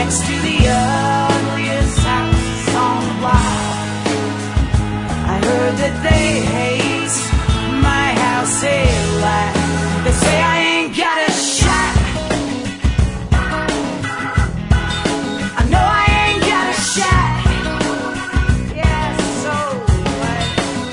next to the ugliest house on the block. I heard that they hate my house a lot. They say I ain't got a shot. I know I ain't got a shot. Yeah, so what?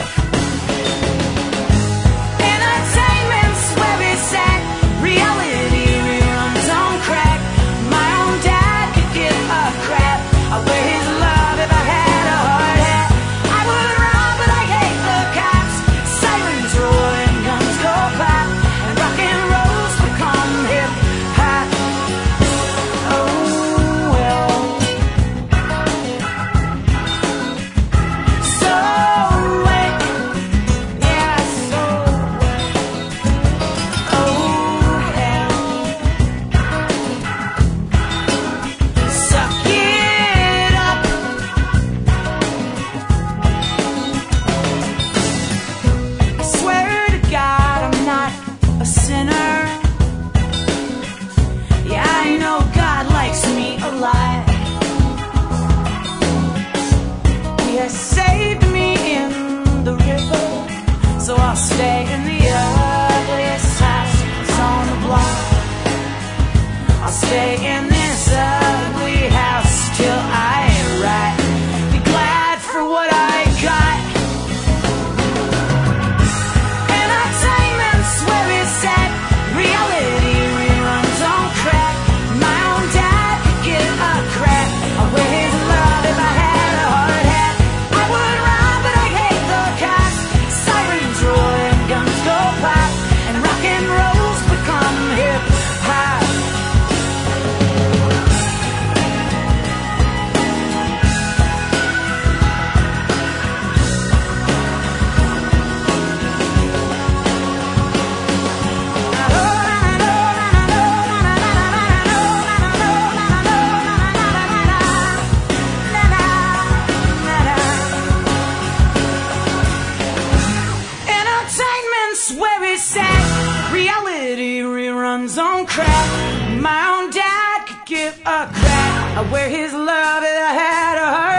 Entertainment's where it's at. Reality reruns on crack. My own dad could give a crap. I'd wear his love if I had a hard hat. I would run, but I hate the cops. Sirens roar and guns go pop, and rock and roll's become hip hop. Oh well. So what? Yeah, so what? Oh hell. Suck it up. I swear to God I'm not a sinner. Yeah, I know God likes me a lot. He has saved me in the river, so I'll stay in the ugliest house on the block. I'll stay in this ugly house till I rot. Be glad for what I got. Entertainment's where it's at. Reality reruns on crack. My own dad could give a crap. I'd wear his love if I had a hard hat. I would run, but I hate the cops. Sirens roar and guns go pop, and rock and roll's become hip hop. Entertainment's where it's at. Reality reruns on crack. My own dad could give a crap. I wear his love if I had a heart.